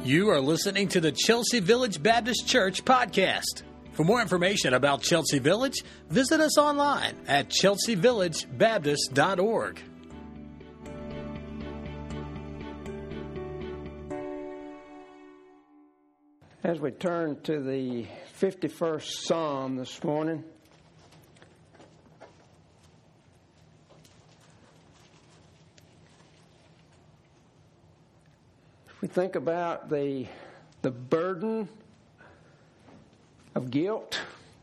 You are listening to the Chelsea Village Baptist Church podcast. For more information about Chelsea Village, visit us online at chelseavillagebaptist.org. As we turn to the 51st Psalm this morning, we think about the burden of guilt.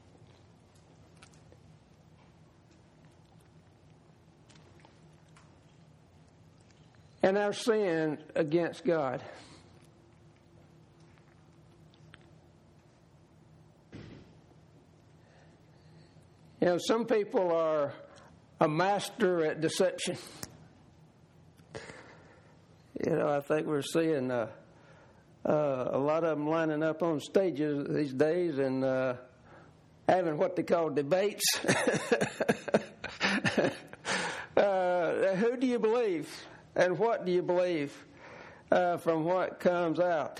And our sin against God. You know, some people are a master at deception. You know, I think we're seeing a lot of them lining up on stages these days and having what they call debates. Who do you believe and what do you believe from what comes out?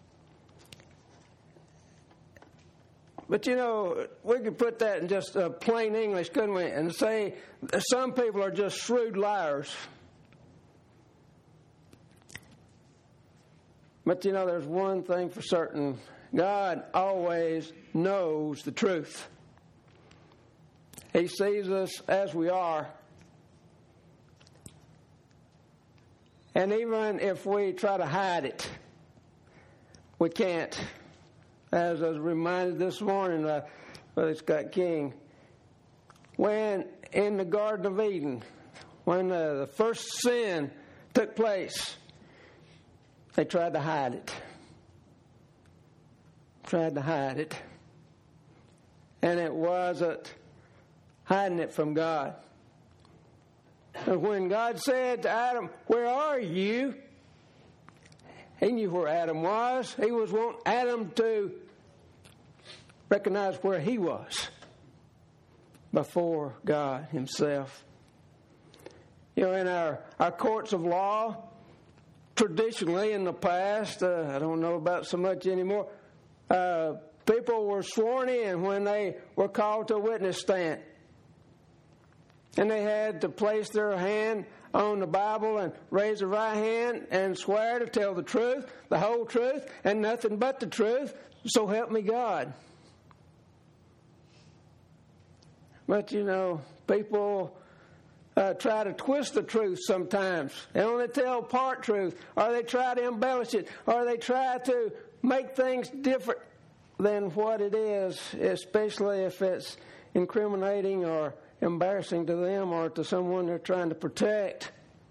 But, you know, we could put that in just plain English, couldn't we, and say some people are just shrewd liars. But, you know, there's one thing for certain. God always knows the truth. He sees us as we are. And even if we try to hide it, we can't. As I was reminded this morning by Scott King, when in the Garden of Eden, when the first sin took place, they tried to hide it. And it wasn't hiding it from God. And when God said to Adam, "Where are you?" He knew where Adam was. He was wanting Adam to recognize where he was before God himself. You know, in our courts of law, traditionally in the past, I don't know about so much anymore, people were sworn in when they were called to a witness stand. And they had to place their hand on the Bible and raise their right hand and swear to tell the truth, the whole truth, and nothing but the truth, so help me God. But, you know, people try to twist the truth sometimes. They only tell part truth, or they try to embellish it, or they try to make things different than what it is, especially if it's incriminating or embarrassing to them or to someone they're trying to protect.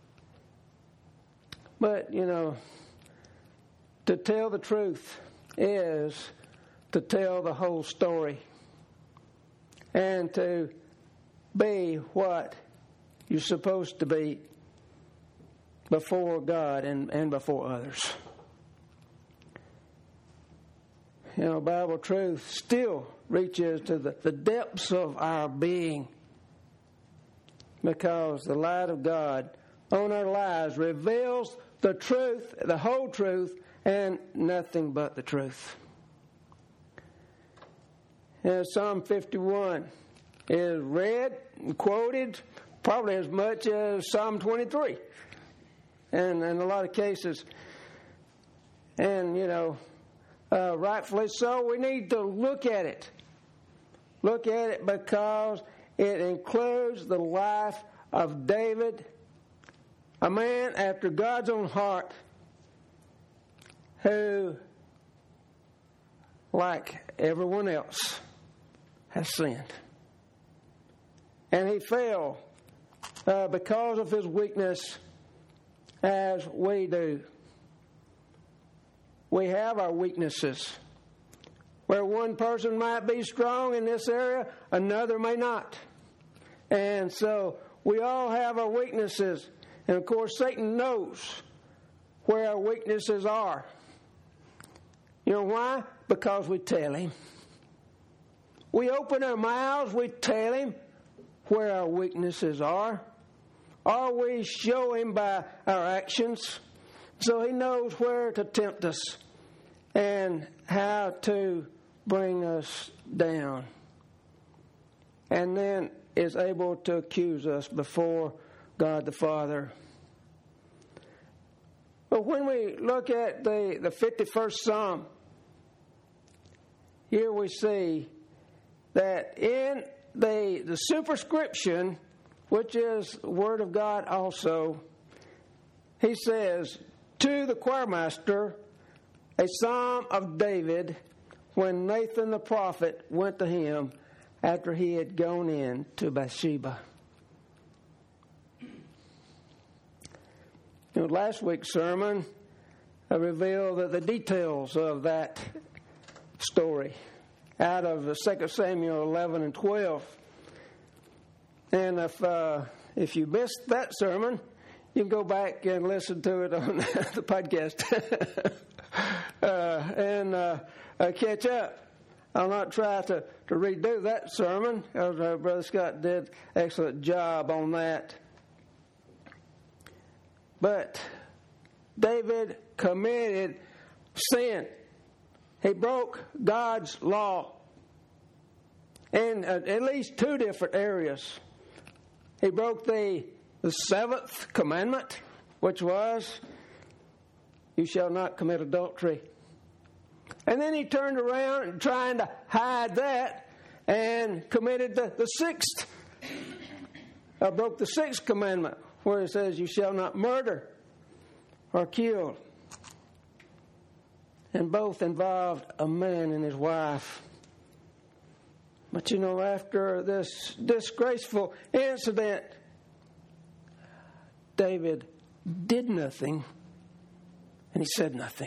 But, you know, to tell the truth is to tell the whole story and to be what you're supposed to be before God and before others. You know, Bible truth still reaches to the depths of our being because the light of God on our lives reveals the truth, the whole truth, and nothing but the truth. And Psalm 51 is read and quoted probably as much as Psalm 23 and in a lot of cases. And, you know, rightfully so, we need to look at it. Look at it because it includes the life of David, a man after God's own heart who, like everyone else, has sinned. And he fell because of his weakness, as we do. We have our weaknesses. Where one person might be strong in this area, another may not. And so we all have our weaknesses. And of course, Satan knows where our weaknesses are. You know why? Because we tell him. We open our mouths, we tell him where our weaknesses are. Or we show him by our actions. So he knows where to tempt us. and how to bring us down, and then is able to accuse us before God the Father. But when we look at the 51st Psalm, here we see that in the superscription, which is the Word of God also, he says, to the choirmaster, a psalm of David, when Nathan the prophet went to him after he had gone in to Bathsheba. Last week's sermon revealed the details of that story out of 2 Samuel 11 and 12. And if you missed that sermon, you can go back and listen to it on the podcast and catch up. I'll not try to redo that sermon, because Brother Scott did an excellent job on that. But David committed sin. He broke God's law in at least two different areas. He broke the seventh commandment, which was, you shall not commit adultery. And then he turned around and trying to hide that and committed the sixth, broke the sixth commandment, where it says, you shall not murder or kill. And both involved a man and his wife. But after this disgraceful incident, David did nothing and he said nothing.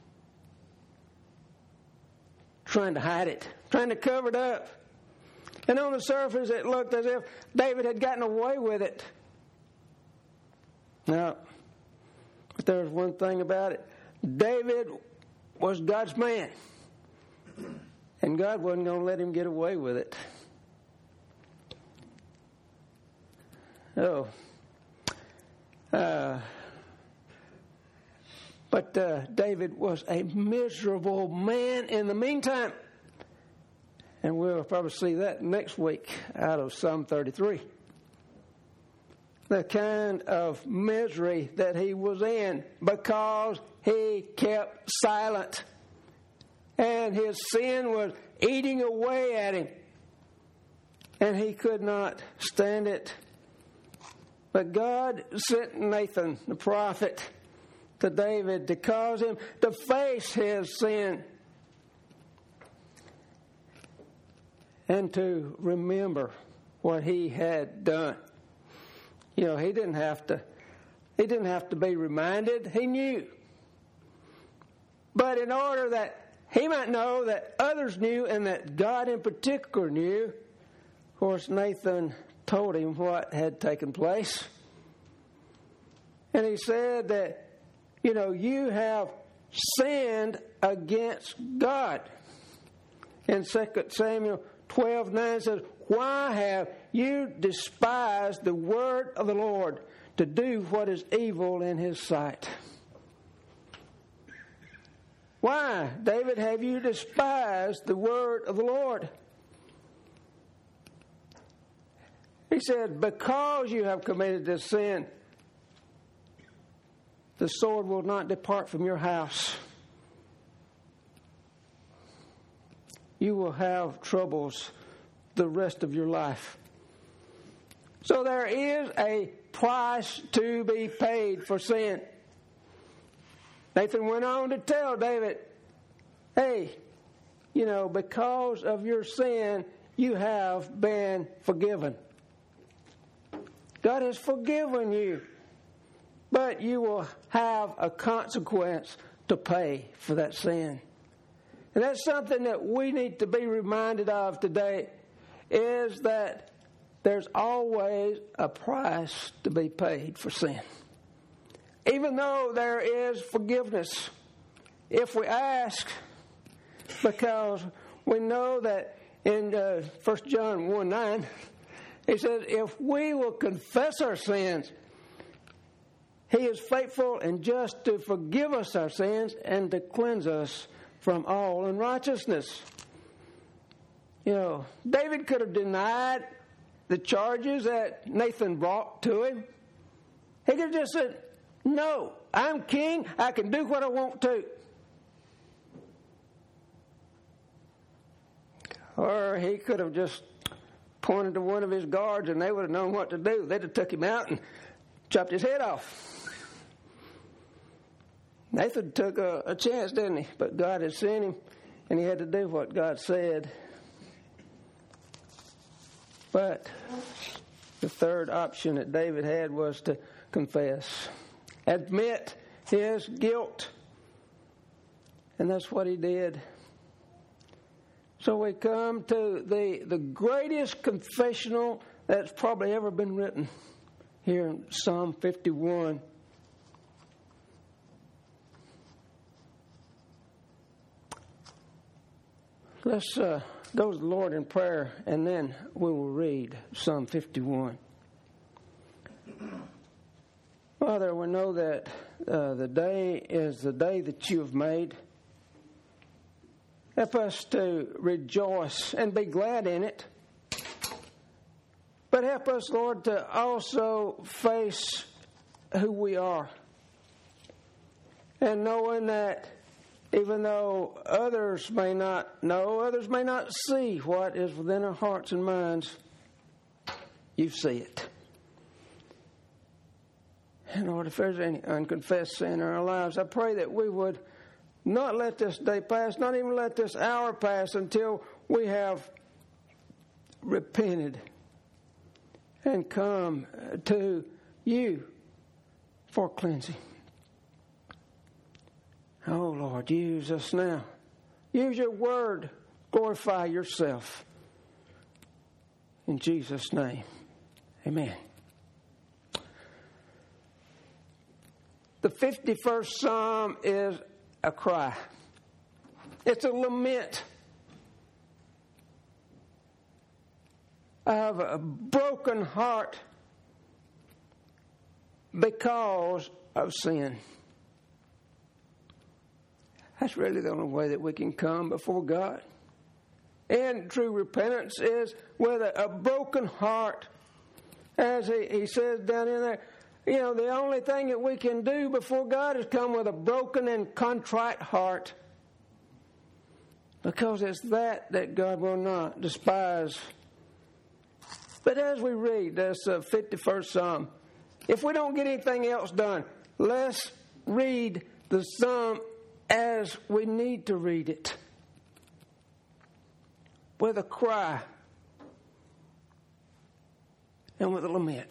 Trying to hide it, trying to cover it up. And on the surface, it looked as if David had gotten away with it. Now, but there's one thing about it. David was God's man. And God wasn't going to let him get away with it. But David was a miserable man in the meantime. And we'll probably see that next week out of Psalm 33. The kind of misery that he was in because he kept silent. And his sin was eating away at him. And he could not stand it. But God sent Nathan, the prophet, to David to cause him to face his sin and to remember what he had done. He didn't have to be reminded. He knew. But in order that he might know that others knew and that God in particular knew, of course, Nathan told him what had taken place. And he said that, you have sinned against God. In 2 Samuel 12:9 says, why have you despised the word of the Lord to do what is evil in his sight? Why, David, have you despised the word of the Lord? He said, because you have committed this sin, the sword will not depart from your house. You will have troubles the rest of your life. So there is a price to be paid for sin. Nathan went on to tell David, hey, because of your sin, you have been forgiven. God has forgiven you, but you will have a consequence to pay for that sin. And that's something that we need to be reminded of today, is that there's always a price to be paid for sin. Even though there is forgiveness, if we ask, because we know that in 1 John 1:9, he says, if we will confess our sins, he is faithful and just to forgive us our sins and to cleanse us from all unrighteousness. You know, David could have denied the charges that Nathan brought to him. He could have just said, no, I'm king. I can do what I want to. Or he could have just pointed to one of his guards and they would have known what to do. They'd have took him out and chopped his head off. Nathan took a chance, didn't he? But God had sent him and he had to do what God said. But the third option that David had was to confess, admit his guilt. And that's what he did. So we come to the greatest confessional that's probably ever been written here in Psalm 51. Let's go to the Lord in prayer, and then we will read Psalm 51. Father, we know that the day is the day that you have made. Help us to rejoice and be glad in it. But help us, Lord, to also face who we are. And knowing that even though others may not know, others may not see what is within our hearts and minds, you see it. And Lord, if there's any unconfessed sin in our lives, I pray that we would not let this day pass, not even let this hour pass until we have repented and come to you for cleansing. Oh, Lord, use us now. Use your word. Glorify yourself. In Jesus' name, amen. The 51st Psalm is a cry. It's a lament of a broken heart because of sin. That's really the only way that we can come before God. And true repentance is with a broken heart. As he says down in there, you know, the only thing that we can do before God is come with a broken and contrite heart. Because it's that God will not despise. But as we read this 51st Psalm, if we don't get anything else done, let's read the Psalm as we need to read it. With a cry and with a lament.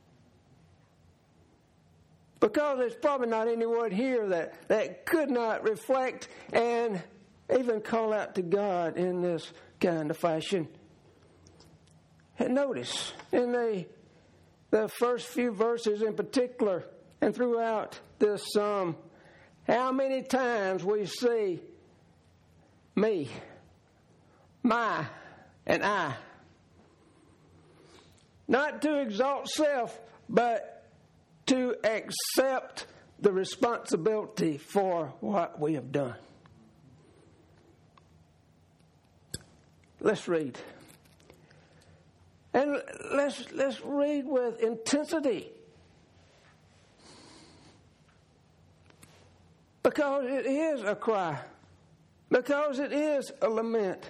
Because there's probably not anyone here that could not reflect and even call out to God in this kind of fashion. And notice in the first few verses in particular and throughout this psalm, how many times we see me, my, and I. Not to exalt self, but to accept the responsibility for what we have done. Let's read. And let's read with intensity. Because it is a cry. Because it is a lament.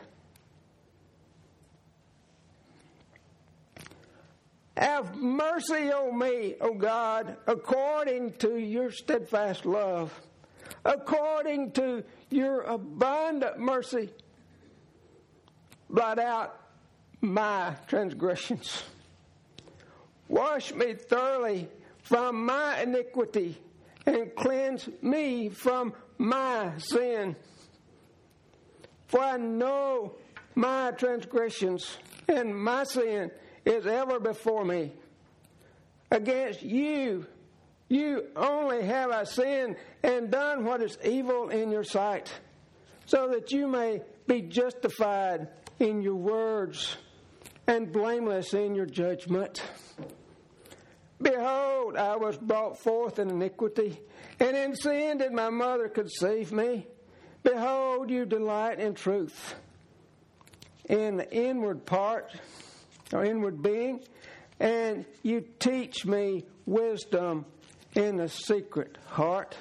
Have mercy on me, O God, according to your steadfast love, according to your abundant mercy. Blot out my transgressions. Wash me thoroughly from my iniquity and cleanse me from my sin. For I know my transgressions and my sin is ever before me. Against you only have I sinned and done what is evil in your sight, so that you may be justified in your words and blameless in your judgment. Behold, I was brought forth in iniquity, and in sin did my mother conceive me. Behold, you delight in truth, in the inward part, or inward being, and you teach me wisdom in the secret heart.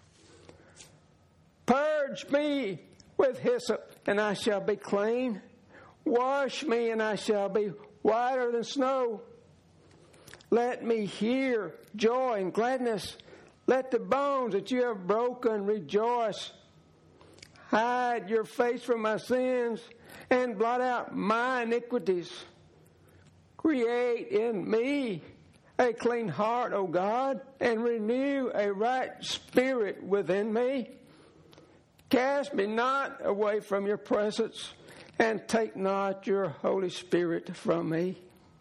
Purge me with hyssop, and I shall be clean. Wash me, and I shall be whiter than snow. Let me hear joy and gladness. Let the bones that you have broken rejoice. Hide your face from my sins and blot out my iniquities. Create in me a clean heart, O God, and renew a right spirit within me. Cast me not away from your presence, and take not your Holy Spirit from me.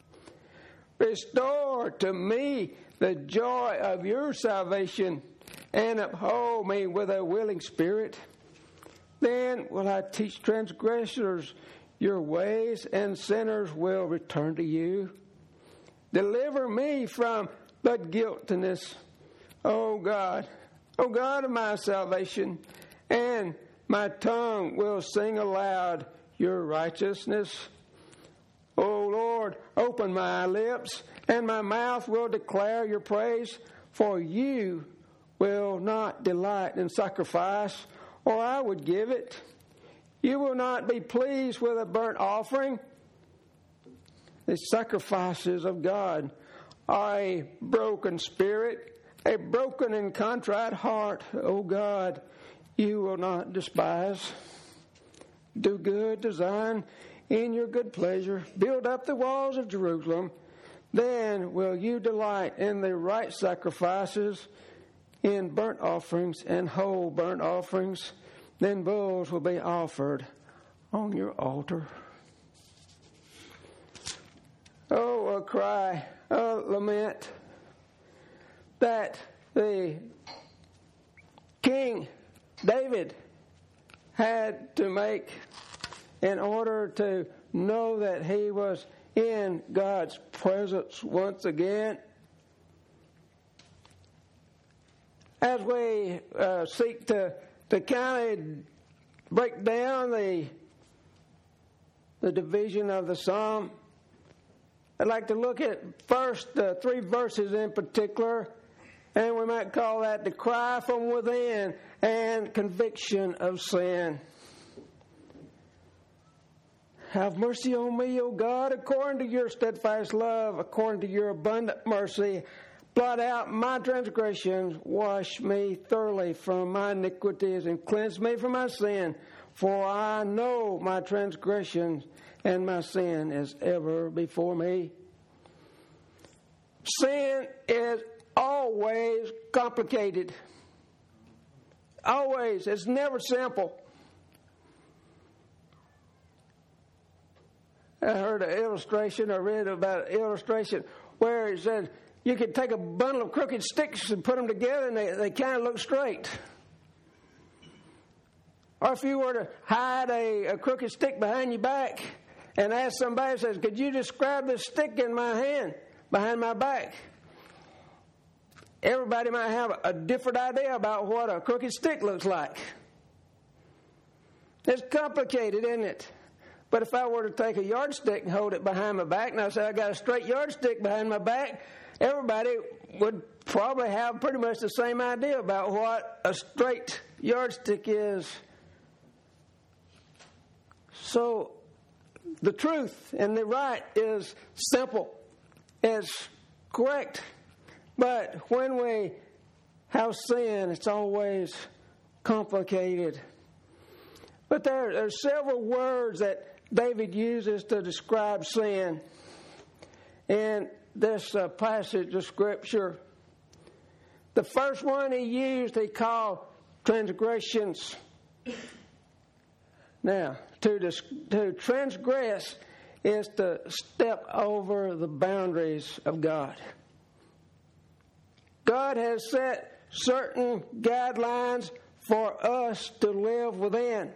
Restore to me the joy of your salvation, and uphold me with a willing spirit. Then will I teach transgressors your ways, and sinners will return to you. Deliver me from the guiltiness, O God of my salvation, and my tongue will sing aloud your righteousness. O Lord, open my lips, and my mouth will declare your praise, for you will not delight in sacrifice, or I would give it. You will not be pleased with a burnt offering. The sacrifices of God are a broken spirit, a broken and contrite heart, O God, you will not despise. Do good to Zion in your good pleasure. Build up the walls of Jerusalem. Then will you delight in the right sacrifices, in burnt offerings and whole burnt offerings. Then bulls will be offered on your altar. Oh, a cry, a lament that the King David had to make in order to know that he was in God's presence once again. As we seek to kind of break down the division of the psalm, I'd like to look at first 3 verses in particular, and we might call that the cry from within and conviction of sin. Have mercy on me, O God, according to your steadfast love, according to your abundant mercy. Blot out my transgressions, wash me thoroughly from my iniquities, and cleanse me from my sin. For I know my transgressions, and my sin is ever before me. Sin is always complicated. Always. It's never simple. I heard an illustration, or read about an illustration where it said you could take a bundle of crooked sticks and put them together and they kind of look straight. Or if you were to hide a crooked stick behind your back and ask somebody, says, could you describe this stick in my hand behind my back? Everybody might have a different idea about what a crooked stick looks like. It's complicated, isn't it? But if I were to take a yardstick and hold it behind my back, and I say I got a straight yardstick behind my back, everybody would probably have pretty much the same idea about what a straight yardstick is. So the truth and the right is simple. It's correct. But when we have sin, it's always complicated. But there are several words that David uses to describe sin in this passage of Scripture. The first one he used, he called transgressions. Now, to transgress is to step over the boundaries of God. God has set certain guidelines for us to live within.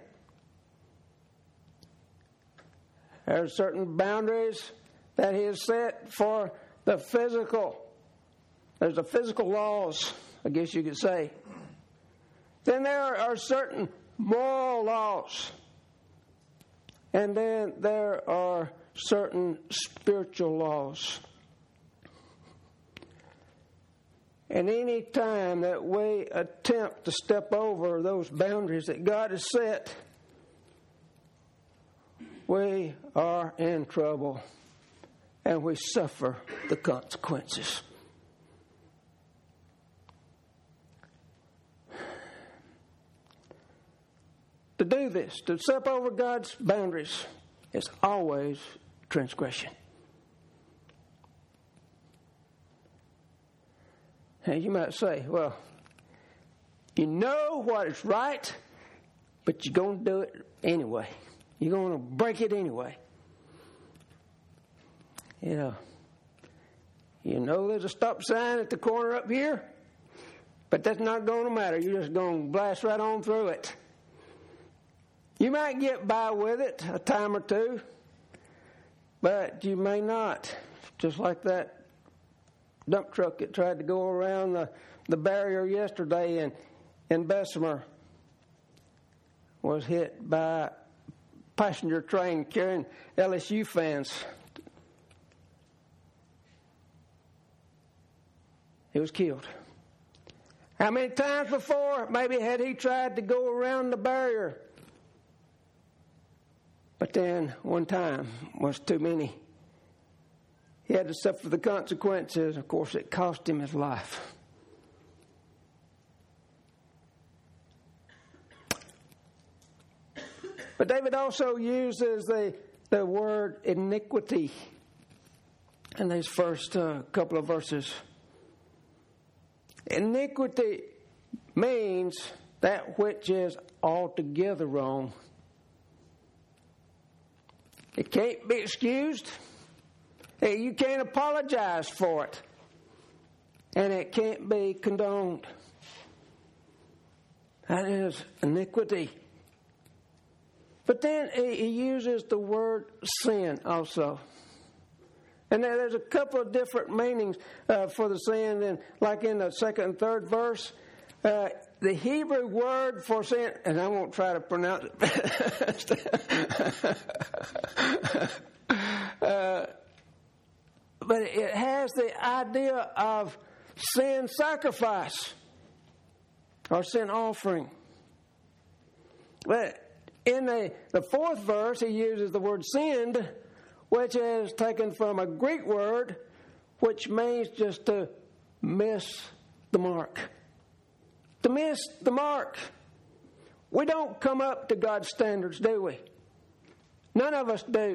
There are certain boundaries that He has set for the physical. There's the physical laws, I guess you could say. Then there are certain moral laws. And then there are certain spiritual laws. And any time that we attempt to step over those boundaries that God has set, we are in trouble and we suffer the consequences. To do this, to step over God's boundaries, is always transgression. And you might say, well, you know what is right, but you're going to do it anyway. You're going to break it anyway. You know there's a stop sign at the corner up here, but that's not going to matter. You're just going to blast right on through it. You might get by with it a time or two, but you may not. Just like that dump truck that tried to go around the barrier yesterday in Bessemer was hit by a passenger train carrying LSU fans. He was killed. How many times before maybe had he tried to go around the barrier? But then one time was too many. He had to suffer the consequences. Of course, it cost him his life. But David also uses the word iniquity in these first couple of verses. Iniquity means that which is altogether wrong. It can't be excused. You can't apologize for it. And it can't be condoned. That is iniquity. But then he uses the word sin also. And there's a couple of different meanings for the sin. And like in the second and third verse, the Hebrew word for sin, and I won't try to pronounce it. But it has the idea of sin sacrifice or sin offering. But in the fourth verse, he uses the word sinned, which is taken from a Greek word, which means just to miss the mark. To miss the mark. We don't come up to God's standards, do we? None of us do.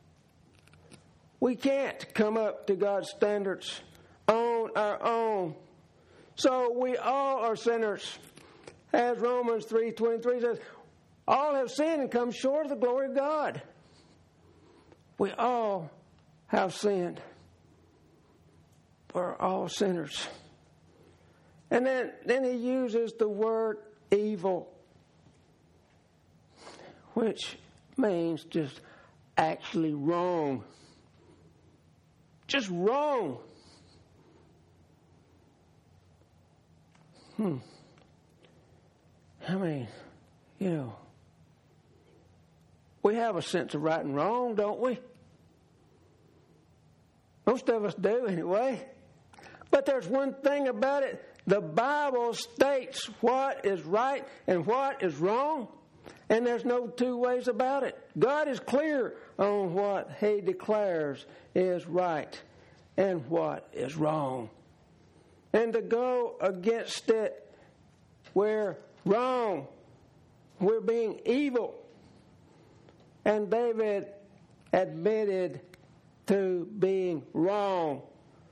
We can't come up to God's standards on our own. So we all are sinners. As Romans 3:23 says, all have sinned and come short of the glory of God. We all have sinned. We're all sinners. And then he uses the word evil, which means just actually wrong. Just wrong. I mean, we have a sense of right and wrong, don't we? Most of us do anyway. But there's one thing about it. The Bible states what is right and what is wrong. And there's no two ways about it. God is clear on what He declares is right and what is wrong. And to go against it, we're wrong. We're being evil. And David admitted to being wrong.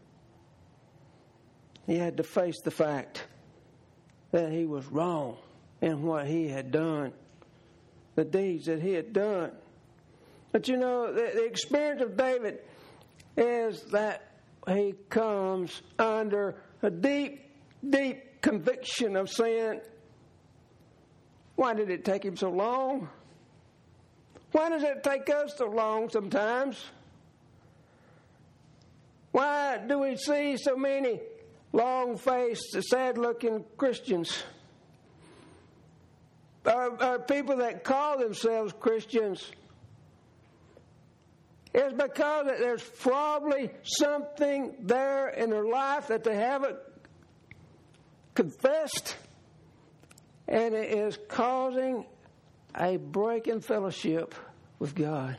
He had to face the fact that he was wrong in what he had done, the deeds that he had done. But the experience of David is that he comes under a deep, deep conviction of sin. Why did it take him so long? Why does it take us so long sometimes? Why do we see so many long-faced, sad-looking Christians are people that call themselves Christians, it's because that there's probably something there in their life that they haven't confessed, and it is causing a break in fellowship with God.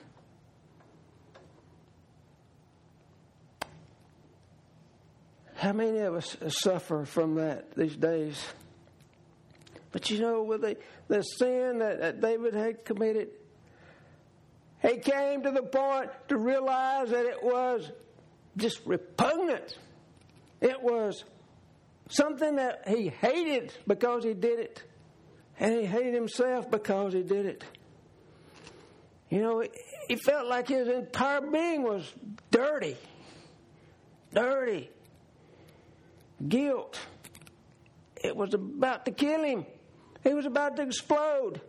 How many of us suffer from that these days? But you know, with the sin that David had committed, he came to the point to realize that it was just repugnant. It was something that he hated because he did it. And he hated himself because he did it. You know, he felt like his entire being was dirty. Dirty. Guilt. It was about to kill him. He was about to explode.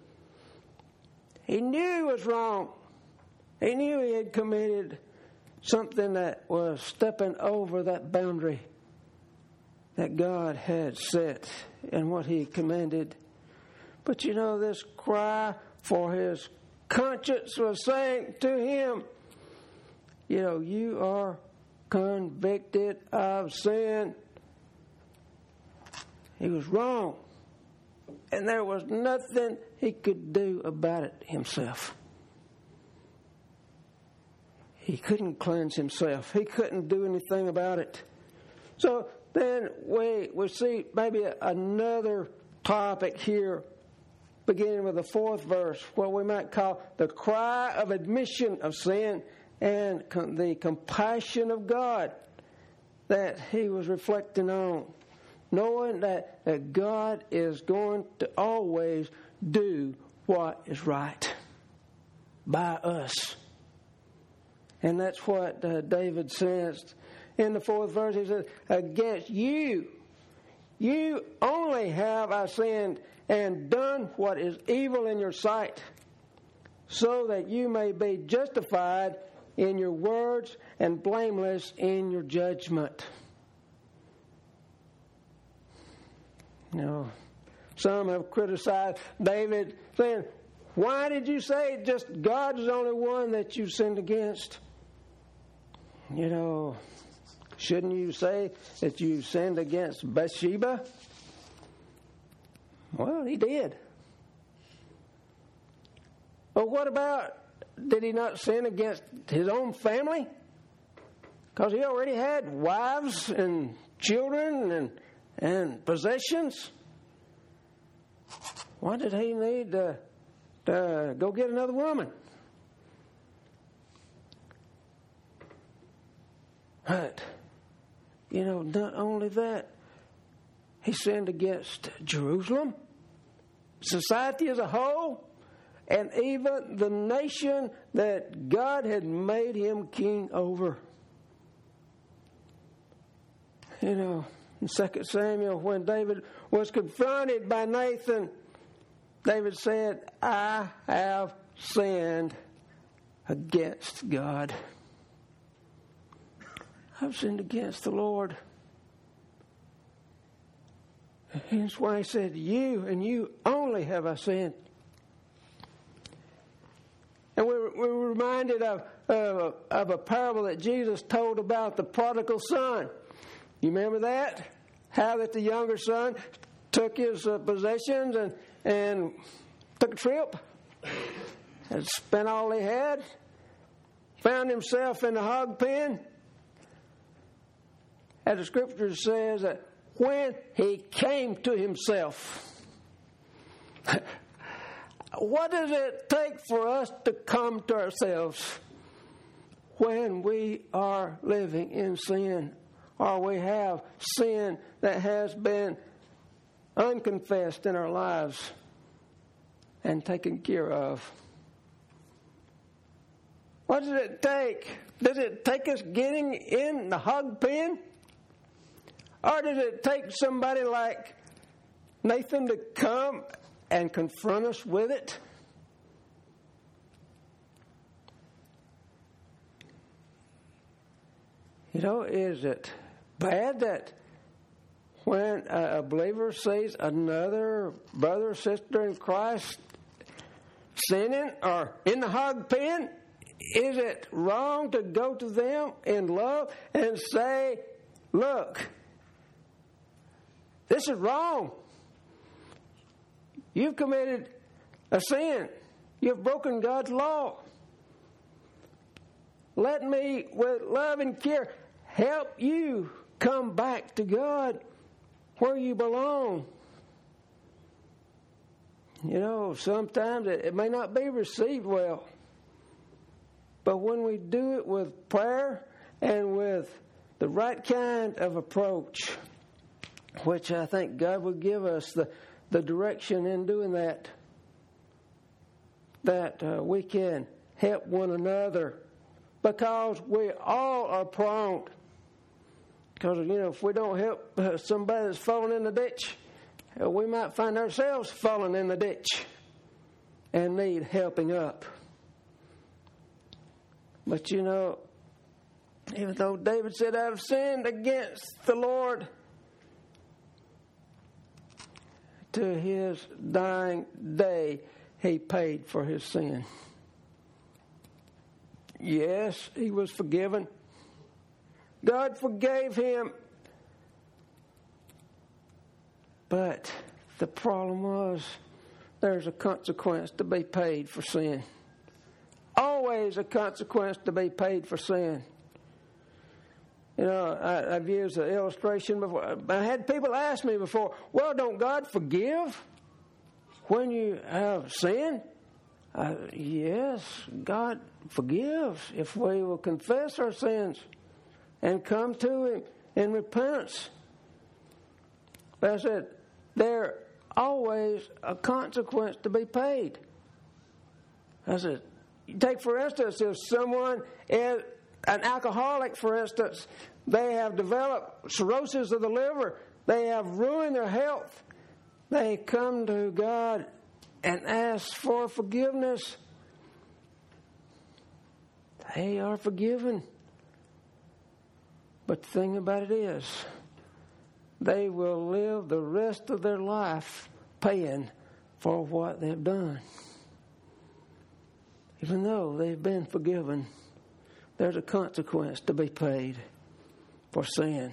He knew he was wrong. He knew he had committed something that was stepping over that boundary that God had set and what He commanded. But you know, this cry for his conscience was saying to him, you know, you are convicted of sin. He was wrong. And there was nothing he could do about it himself. He couldn't cleanse himself. He couldn't do anything about it. So then we see maybe another topic here, beginning with the 4th verse, what we might call the cry of admission of sin and the compassion of God that he was reflecting on, knowing that God is going to always do what is right by us. And that's what David says in the 4th verse. He says, against you only have I sinned and done what is evil in your sight, so that you may be justified in your words and blameless in your judgment. You know, some have criticized David, saying, why did you say just God is the only one that you sinned against? You know, shouldn't you say that you sinned against Bathsheba? Well, he did. But what about, did he not sin against his own family? Because he already had wives and children and possessions. Why did he need to go get another woman? But, you know, not only that, he sinned against Jerusalem, society as a whole, and even the nation that God had made him king over. You know, in 2 Samuel, when David was confronted by Nathan, David said, I have sinned against God. I've sinned against the Lord. And that's why he said, you and you only have I sinned. And we're reminded of a parable that Jesus told about the prodigal son. You remember that? How that the younger son took his possessions and took a trip and spent all he had, found himself in the hog pen. And the scripture says that when he came to himself, what does it take for us to come to ourselves when we are living in sin, or we have sin that has been unconfessed in our lives and taken care of? What does it take? Does it take us getting in the hog pen? Or does it take somebody like Nathan to come and confront us with it? You know, is it bad that when a believer sees another brother or sister in Christ sinning or in the hog pen, is it wrong to go to them in love and say, look, this is wrong. You've committed a sin. You've broken God's law. Let me, with love and care, help you come back to God where you belong. You know, sometimes it may not be received well. But when we do it with prayer and with the right kind of approach, which I think God will give us the direction in doing that we can help one another, because we all are prone. Because, you know, if we don't help somebody that's falling in the ditch, we might find ourselves falling in the ditch and need helping up. But, you know, even though David said, I've sinned against the Lord, to his dying day, he paid for his sin. Yes, he was forgiven. God forgave him. But the problem was there's a consequence to be paid for sin. Always a consequence to be paid for sin. You know, I've used an illustration before. I had people ask me before, well, don't God forgive when you have sin? Yes, God forgives if we will confess our sins and come to Him in repentance. But I said, there's always a consequence to be paid. I said, take for instance, if someone is an alcoholic, for instance, they have developed cirrhosis of the liver, they have ruined their health, they come to God and ask for forgiveness. They are forgiven. But the thing about it is, they will live the rest of their life paying for what they've done. Even though they've been forgiven, there's a consequence to be paid for sin.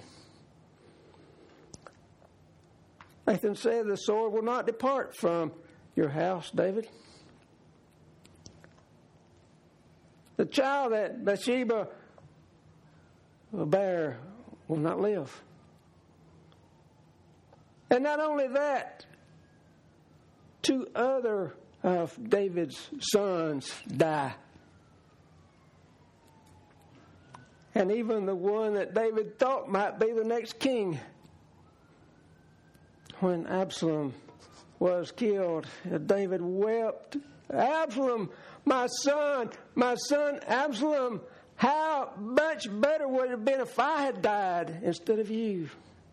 Nathan said, the sword will not depart from your house, David. The child that Bathsheba will bear will not live. And not only that, 2 other of David's sons die. And even the one that David thought might be the next king, when Absalom was killed, David wept, Absalom, my son Absalom, how much better would it have been if I had died instead of you.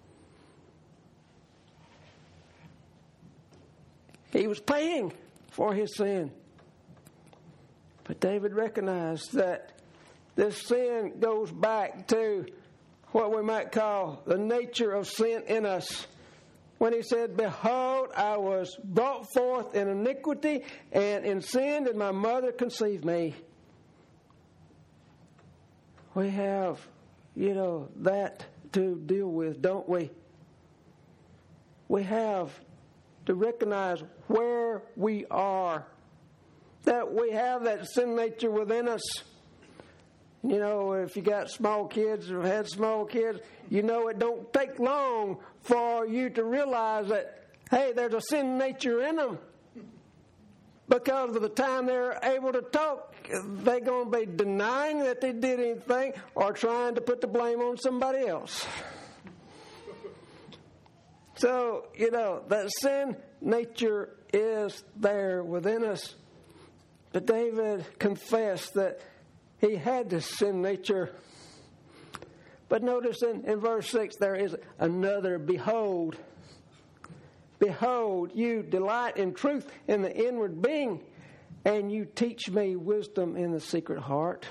He was paying for his sin. But David recognized that this sin goes back to what we might call the nature of sin in us. When he said, behold, I was brought forth in iniquity, and in sin did my mother conceive me. We have, that to deal with, don't we? We have to recognize where we are, that we have that sin nature within us. You know, if you got small kids or had small kids, you know it don't take long for you to realize that, hey, there's a sin nature in them. Because of the time they're able to talk, they're going to be denying that they did anything or trying to put the blame on somebody else. So, that sin nature is there within us. But David confessed that he had this sin nature. But notice in verse 6 there is another behold. Behold, you delight in truth in the inward being, and you teach me wisdom in the secret heart.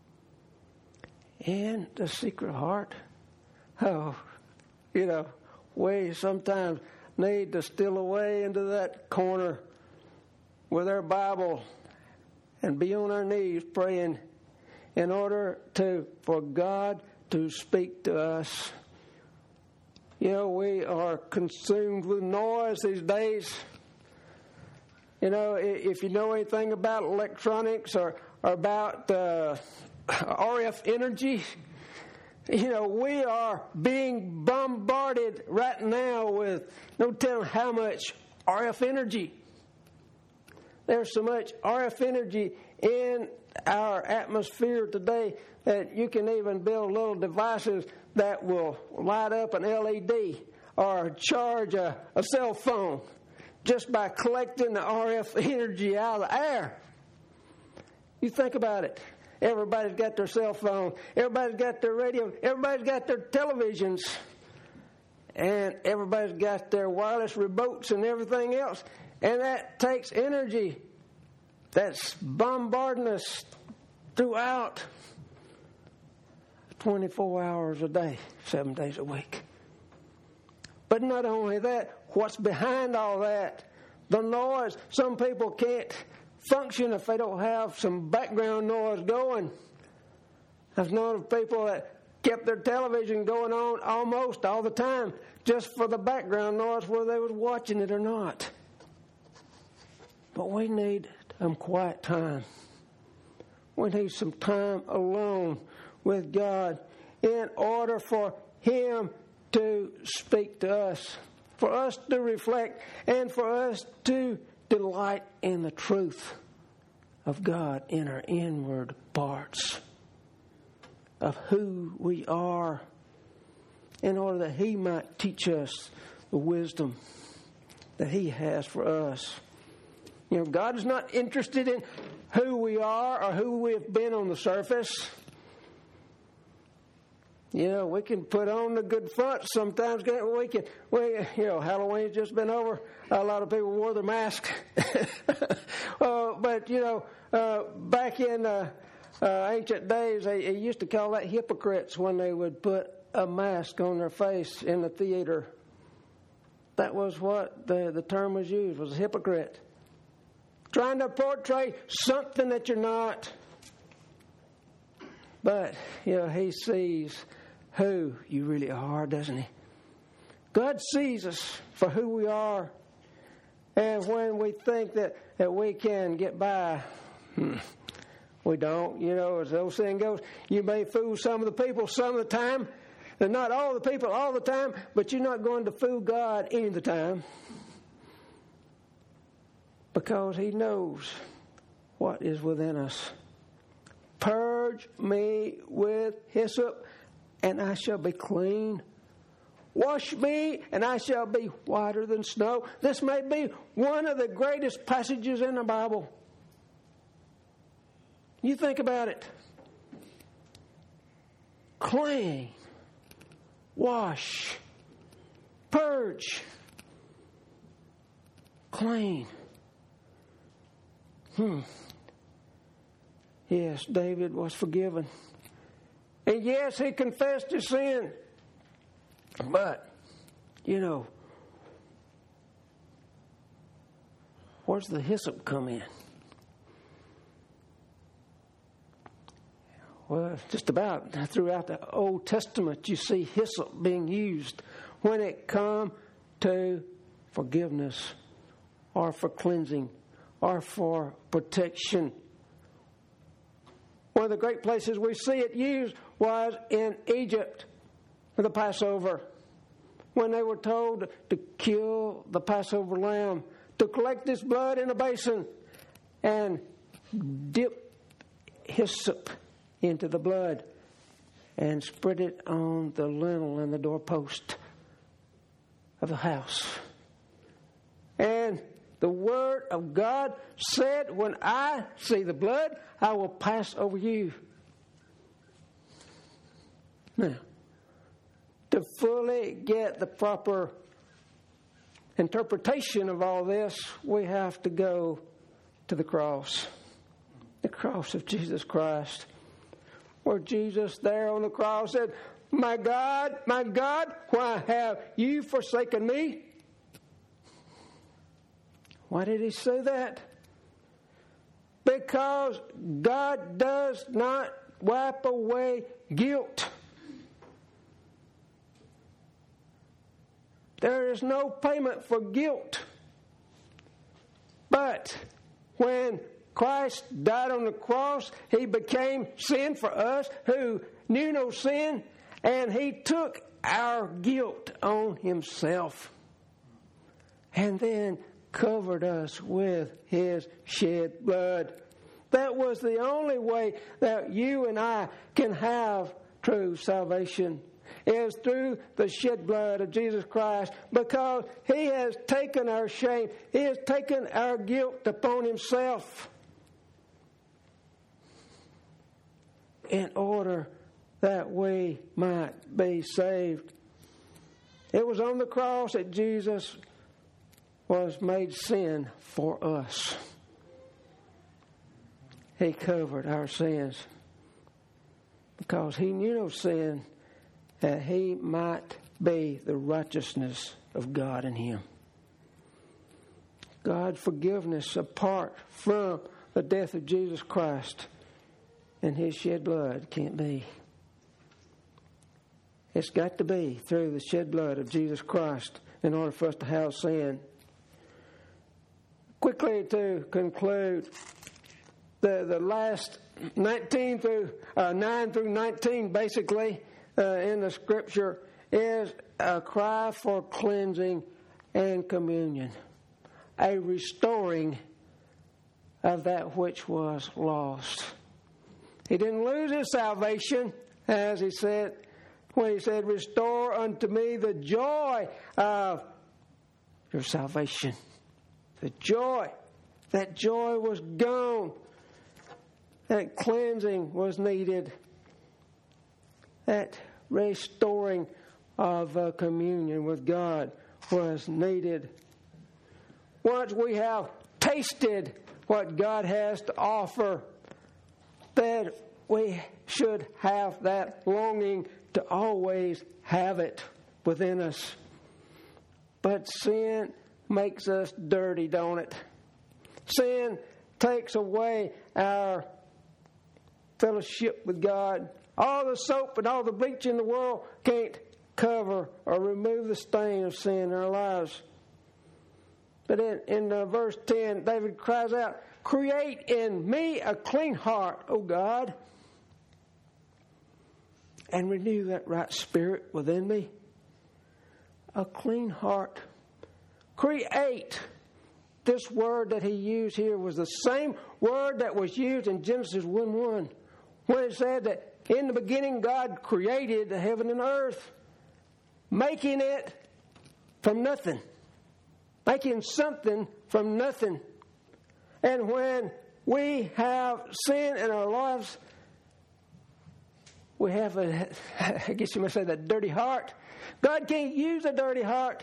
In the secret heart? Oh, we sometimes need to steal away into that corner with our Bible and be on our knees praying in order for God to speak to us. You know, we are consumed with noise these days. You know, if you know anything about electronics or about RF energy, you know, we are being bombarded right now with no telling how much RF energy. There's so much RF energy in our atmosphere today that you can even build little devices that will light up an LED or charge a cell phone just by collecting the RF energy out of the air. You think about it. Everybody's got their cell phone. Everybody's got their radio. Everybody's got their televisions. And everybody's got their wireless remotes and everything else. And that takes energy that's bombarding us throughout 24 hours a day, 7 days a week. But not only that, what's behind all that? The noise. Some people can't function if they don't have some background noise going. I've known of people that kept their television going on almost all the time just for the background noise, whether they was watching it or not. But we need some quiet time. We need some time alone with God in order for Him to speak to us, for us to reflect, and for us to delight in the truth of God in our inward parts of who we are, in order that He might teach us the wisdom that He has for us. You know, God is not interested in who we are or who we have been on the surface. You know, we can put on the good front sometimes. Halloween's just been over. A lot of people wore their mask. But, you know, back in ancient days, they used to call that hypocrites when they would put a mask on their face in the theater. That was what the term was used, was a hypocrite. Trying to portray something that you're not. But, you know, He sees who you really are, doesn't He? God sees us for who we are. And when we think that we can get by, we don't. You know, as the old saying goes, you may fool some of the people some of the time, and not all the people all the time, but you're not going to fool God any of the time. Because He knows what is within us. Purge me with hyssop, and I shall be clean. Wash me, and I shall be whiter than snow. This may be one of the greatest passages in the Bible. You think about it. Clean. Wash. Purge. Clean. Yes, David was forgiven. And yes, he confessed his sin. But, you know, where's the hyssop come in? Well, just about throughout the Old Testament, you see hyssop being used when it comes to forgiveness or for cleansing or for protection. One of the great places we see it used was in Egypt for the Passover, when they were told to kill the Passover lamb, to collect its blood in a basin and dip hyssop into the blood and spread it on the lintel and the doorpost of the house. And the Word of God said, when I see the blood, I will pass over you. Now, to fully get the proper interpretation of all this, we have to go to the cross of Jesus Christ, where Jesus there on the cross said, my God, why have you forsaken me?" Why did he say that? Because God does not wipe away guilt. There is no payment for guilt. But when Christ died on the cross, he became sin for us who knew no sin, and he took our guilt on himself and then covered us with his shed blood. That was the only way that you and I can have true salvation, is through the shed blood of Jesus Christ, because he has taken our shame. He has taken our guilt upon himself in order that we might be saved. It was on the cross that Jesus was made sin for us. He covered our sins because he knew no sin, that he might be the righteousness of God in him. God's forgiveness apart from the death of Jesus Christ and his shed blood can't be. It's got to be through the shed blood of Jesus Christ in order for us to have sin. Quickly to conclude, the last 9 through 19 basically in the Scripture is a cry for cleansing and communion, a restoring of that which was lost. He didn't lose his salvation, as he said, when he said, "Restore unto me the joy of your salvation." The joy. That joy was gone. That cleansing was needed. That restoring of communion with God was needed. Once we have tasted what God has to offer, then we should have that longing to always have it within us. But sin makes us dirty, don't it? Sin takes away our fellowship with God. All the soap and all the bleach in the world can't cover or remove the stain of sin in our lives. But in verse 10, David cries out, "Create in me a clean heart, O God, and renew that right spirit within me." A clean heart. Create. This word that he used here was the same word that was used in Genesis 1:1, when it said that in the beginning God created the heaven and earth, making it from nothing, making something from nothing. And when we have sin in our lives, we have I guess you might say, that dirty heart. God can't use a dirty heart.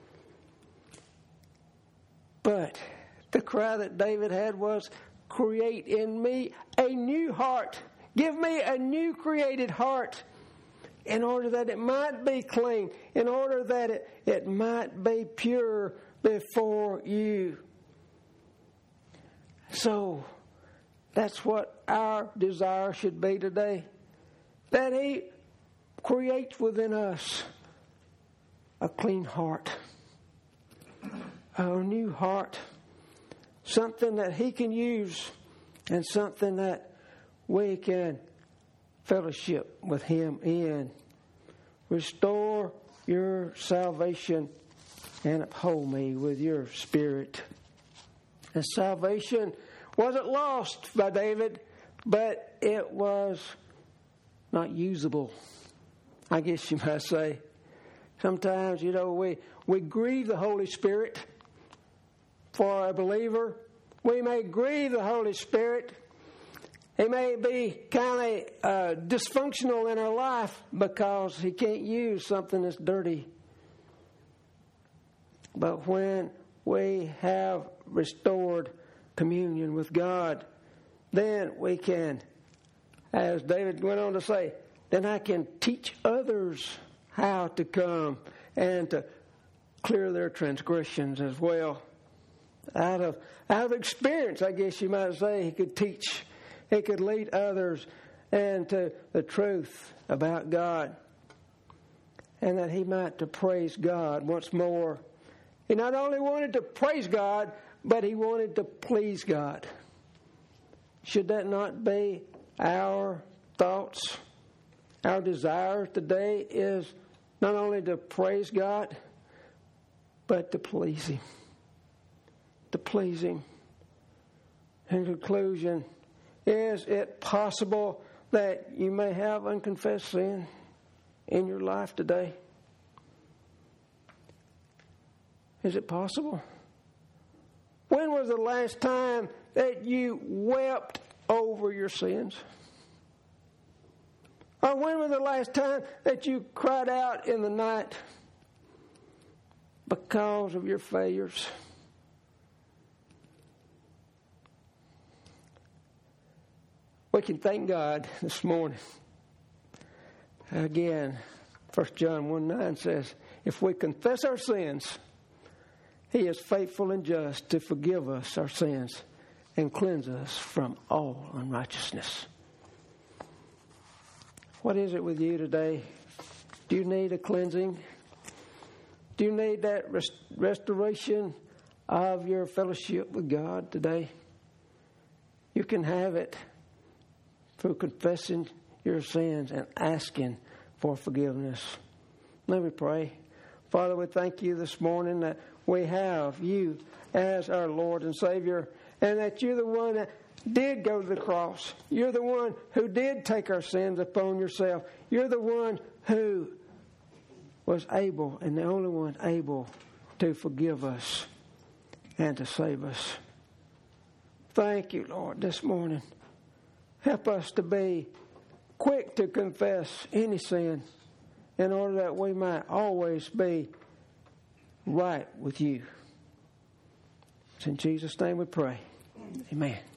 But the cry that David had was, "Create in me a new heart. Give me a new created heart, in order that it might be clean, in order that it might be pure before you." So that's what our desire should be today. That he creates within us a clean heart, a new heart, something that he can use and something that we can fellowship with him in. Restore your salvation and uphold me with your spirit. And salvation wasn't lost by David, but it was not usable, I guess you might say. Sometimes, we grieve the Holy Spirit. For a believer, we may grieve the Holy Spirit. He may be kind of dysfunctional in our life because he can't use something that's dirty. But when we have restored communion with God, then we can, as David went on to say, then I can teach others how to come and to clear their transgressions as well. Out of experience, I guess you might say, he could teach, he could lead others into the truth about God, and that he might to praise God once more. He not only wanted to praise God, but he wanted to please God. Should that not be our thoughts? Our desire today is not only to praise God, but to please him. To please him. In conclusion, is it possible that you may have unconfessed sin in your life today? Is it possible? When was the last time that you wept over your sins? Or when was the last time that you cried out in the night because of your failures? We can thank God this morning. Again, 1 John 1:9 says, if we confess our sins, he is faithful and just to forgive us our sins and cleanse us from all unrighteousness. What is it with you today? Do you need a cleansing? Do you need that restoration of your fellowship with God today? You can have it through confessing your sins and asking for forgiveness. Let me pray. Father, we thank you this morning that we have you as our Lord and Savior, and that you're the one that did go to the cross. You're the one who did take our sins upon yourself. You're the one who was able, and the only one able, to forgive us and to save us. Thank you, Lord, this morning. Help us to be quick to confess any sin in order that we might always be right with you. It's in Jesus' name we pray. Amen.